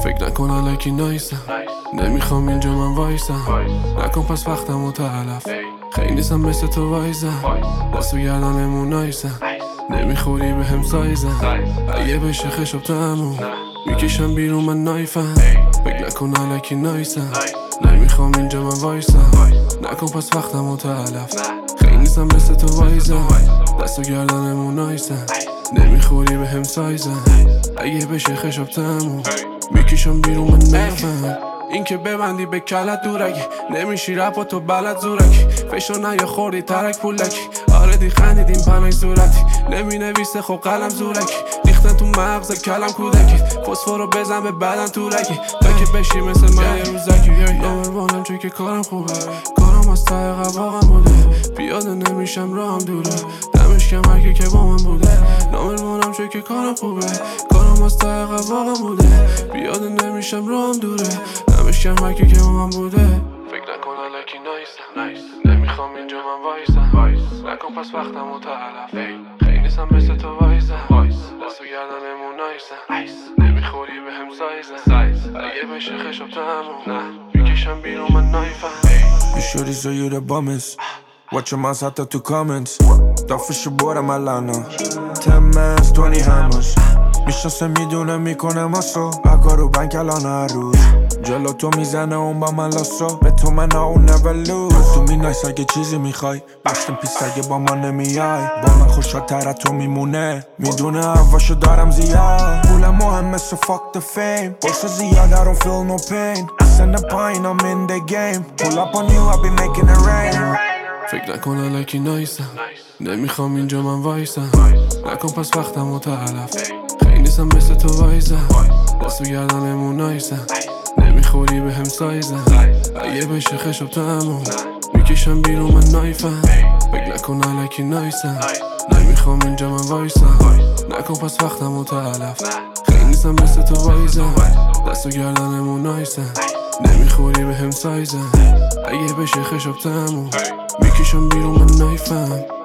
فکر نکن الکی نایسم، نمیخوام اینجا من وایسم. نکن پس وقتمو تلف، خیلی نیستم مثل تو وایزم. دست و گردنمون نایسم، نمیخوری به هم سایزم. اگه بشه خشب تموم میکشم بیرون من نایفم. فکر نکن الکی نایسم، نمیخوام اینجا من وایسم. نکن پس وقتمو تلف، خیلی نیستم مثل تو وایزم. دست و گردنمون نایسم، نمیخوری به هم سایزم. اگه بشه خشب تموم میکشم بیرون من نایفم. این که ببندی به کلت دورکی، نمیشی رپ و تو بلد زورکی. فشو نیا خوردی ترک پولکی، آره دی خندیدیم پنای صورتی. نمی نویسه خب قلم زورکی، ریختن تو مغز کلم کودکی. فسفورو بزن به بدن تورکی، تا که بشی مثل من یه روزکی. نامروانم چون که کارم خوبه، کارم از ته قواقم بوده. پیاده نمیشم راهم دوره، دمش کم هرکی که با من بوده. نامروانم چون که کارم خوبه، کارم از ته قواقم بوده. پیاده نمیشم راهم دوره، دمش کم هرکی که با من بوده. فکر نکن الکی نایسم، نمیخوام اینجا من وایسم. نکن پس وقتمو تلف، خیلی نیستم مثل تو وایزم. دست و گردنمون نایسم، نمیخوری به هم سایزم. اگه بشه خشب تموم میکشم بیرون من نایفم. You shorty so you the bummest. Watch your mouth out to comments. دافش بارم الان 10 mans 20 hammers. میشناسه میدونه میکنه ماسو اکارو بنک الان هر روز. جلو تو میزنه اون با من لاسو، به تو من اون never lose. تو می نایس اگه چیزی میخوای، بستم پیست اگه با ما نمیای. با من خوشحال‌تر تو میمونه، میدونه هواشو دارم زیاد. پولم مهمه so fuck the fame. باشو زیاد I don't feel no pain. Send the pine I'm in the game. Pull up on you I be making it rain. فکر نکن الکی نایسم، نمیخوام اینجا من وایسم. نکن پس وقتمو تلف، خیلی نیستم مثل تو وایزم. دست و گردنمون نایسم، نمیخوری به هم سایزم. اگه بشه خشب تموم میکشم بیرون من نایفم. فکر نکن الکی نایسم، نمیخوام اینجا من وایسم. نکن پس وقتمو تلف، خیلی نیستم مثل تو وایزم. دست و گردنمون نایسم، نمیخوری به هم سایزم. اگه بشه خشب تموم میکشم بیرون من نایفم.